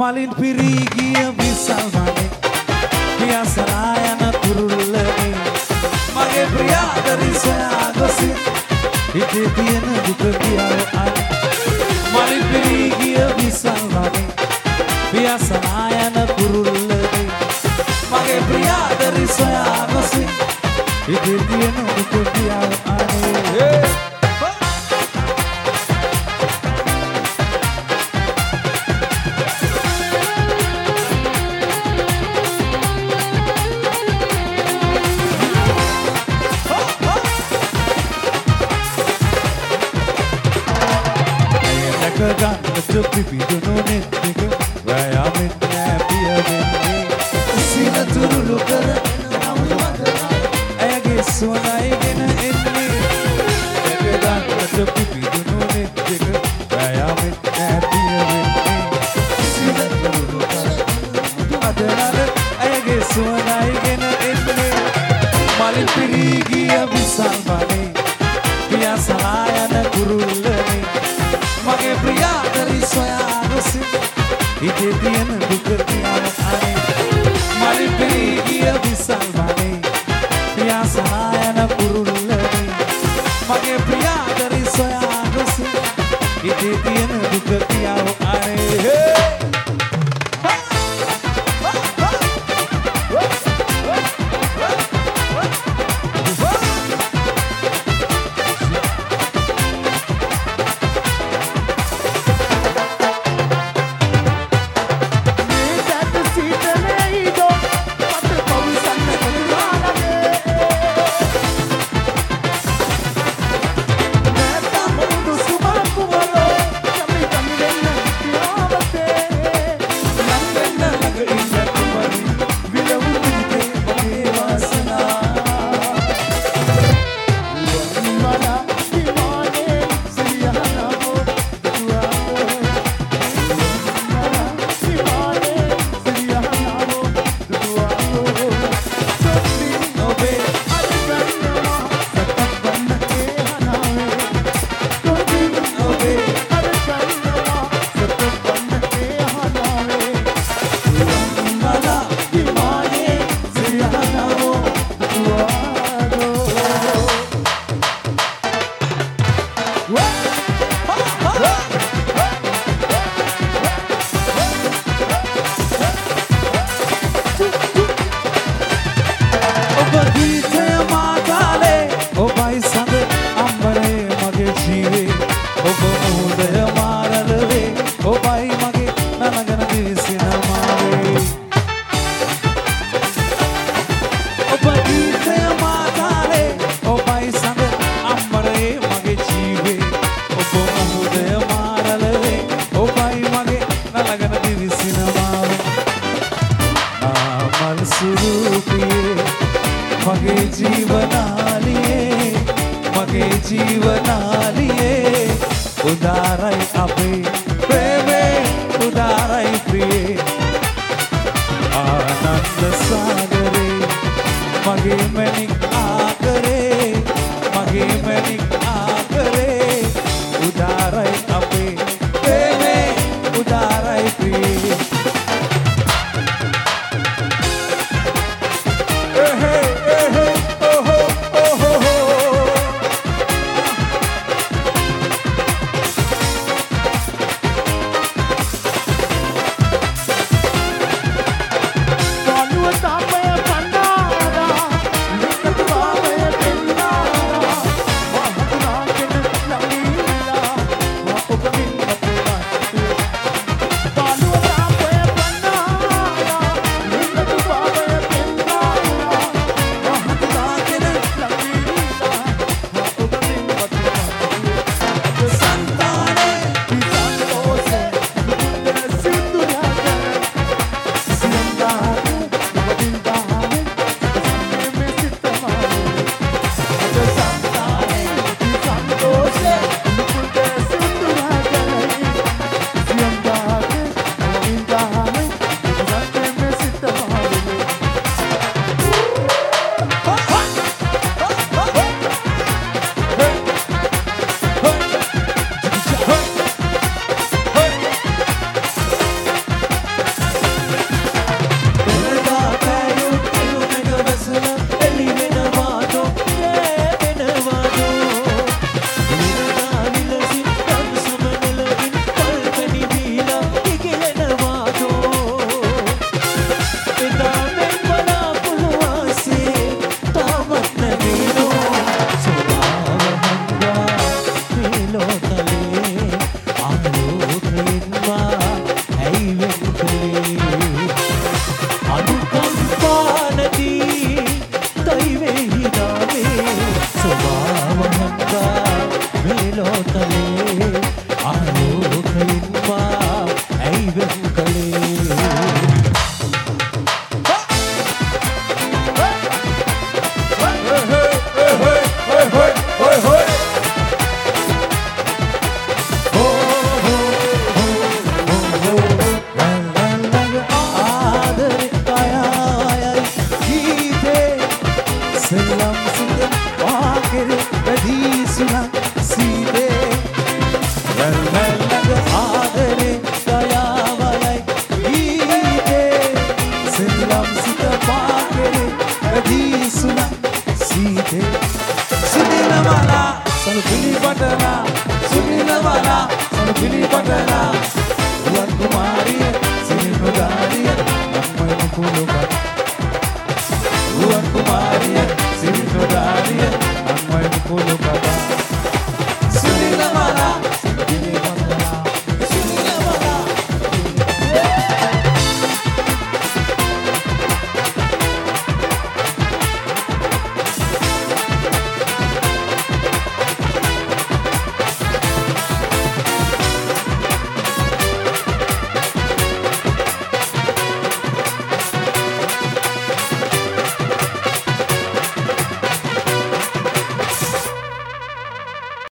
මලින් පිරී ගිය විසල් වනේ පියාසලා යන කුරුල්ලනේ මගේ ප්‍රියාදරි සොයා ගොසින් හිතේ තියෙන දුක කියාව අන මලින් පිරී ගිය විසල් වනේ පියාසලා යන කුරුල්ලනේ මගේ ප්‍රියාදරි සොයා ගොසින් හිතේ තියෙන දුක කියාව අනේ ගන්නට පිපිදුණු නෙත් එක වෑයමෙන් නැපිය වෙන්නේ සින තුරුළු කරගෙන ඇයගේ සුවඳයිගෙන එන්නේ ගන්නට පිපිදුණු නෙත් එක වෑයමෙන් නැපිය වෙන්නේ සින තුරුළු කරගෙන ඇයගේ සුවඳයිගෙන එන්නේ මලින් පිරී ගිය විසල් වනේ පියාසලා යන කුරුල්ලනේ මගේ ප්‍රියාදරි සොයා ගොසින් හිතේ තියෙන දුක කියාව අනේ මලින් පිරී ගිය විසල් වනේ පියාසලා යන කුරුල්ලනේ මගේ ප්‍රියාදරි සොයා ගොසින් හිතේ තියෙන දුක කියාව අනේ කුළුගත්